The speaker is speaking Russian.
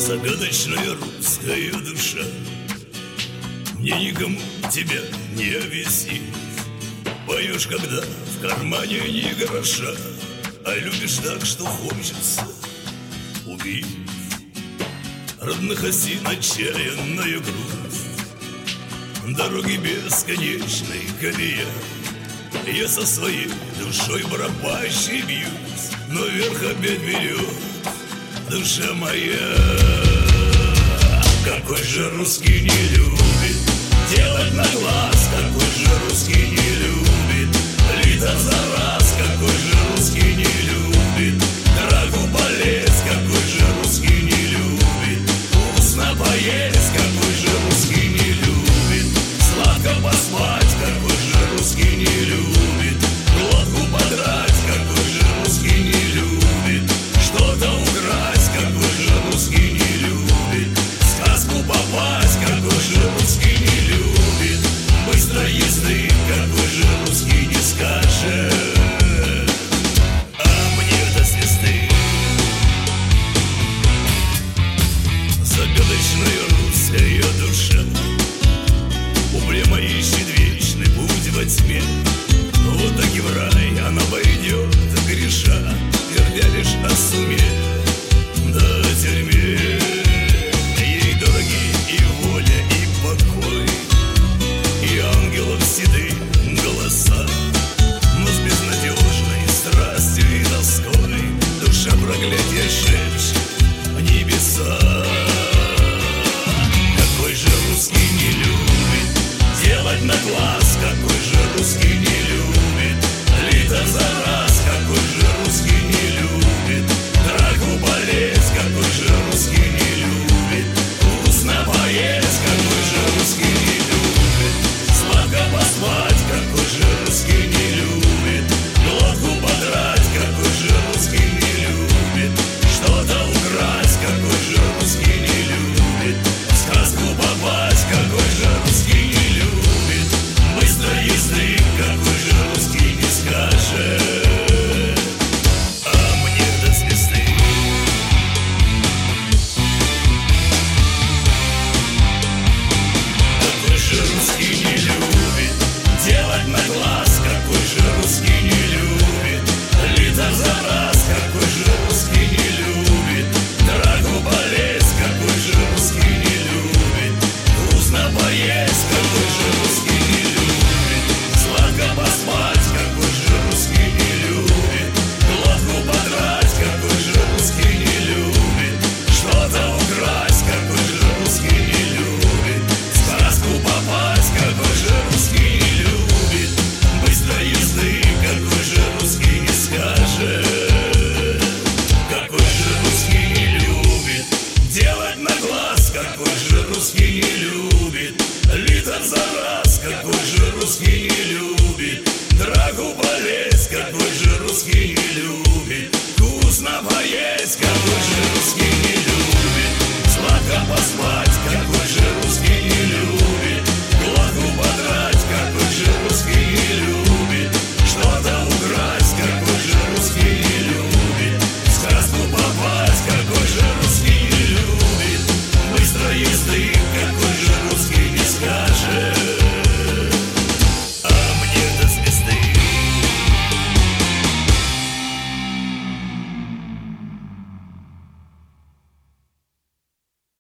Загадочная русская душа, мне никому тебя не объяснить. Поешь, когда в кармане ни гроша, а любишь так, что хочется убить родных осин отчаянная грусть. Дороги бесконечной колея, я со своей душой барабанщик бьюсь, но вверх опять берет душа моя. Какой же русский не любит делать на глаз, какой же русский не любит лито за раз, какой же русский не любит драку полез, какой же русский не любит вкусно поесть, какой же русский не любит сладко поспать, какой же русский не любит глотку подрать, какой же русский не любит что-то украсть, какой же русский не любит сказку попасть, какой же русский не любит быстро езды, какой же русский не скажет. А мне до звезды загадочная русская душа упрямо ищет вечный путь во тьме. Вот так и в рай она пойдет, греша, твердя лишь о суме да тюрьме. Ей дороги и воля, и покой, и ангелов седые голоса, но с безнадежной страстью и тоской душа проклятия шепчет в небеса. Какой же русский не любит делать на глаз, какой же русский не любит лито за раз, какой же русский не любит драку полез, какой же русский не любит вкусно поесть, какой же русский не любит сладко поспать, какой же русский не любит глотку подрать, какой же русский не любит что-то украсть, какой же русский не любит сказку попасть, какой же русский не любит быстро езды, какой же русский не скажет. А мне до звезды какой же русский не любит делать на глаз, какой же русский не любит лито за раз, какой же русский не любит драку полез, какой же русский не любит вкусно поесть, какой же русский не любит сладко поспать, какой же русский не любит глотку подрать, какой же русский не любит что-то украсть, какой же русский не любит сказку попасть, какой же русский не любит быстро езды, какой же русский не скажет. Какой же русский не любит делать на глаз, какой же русский не любит лито за раз.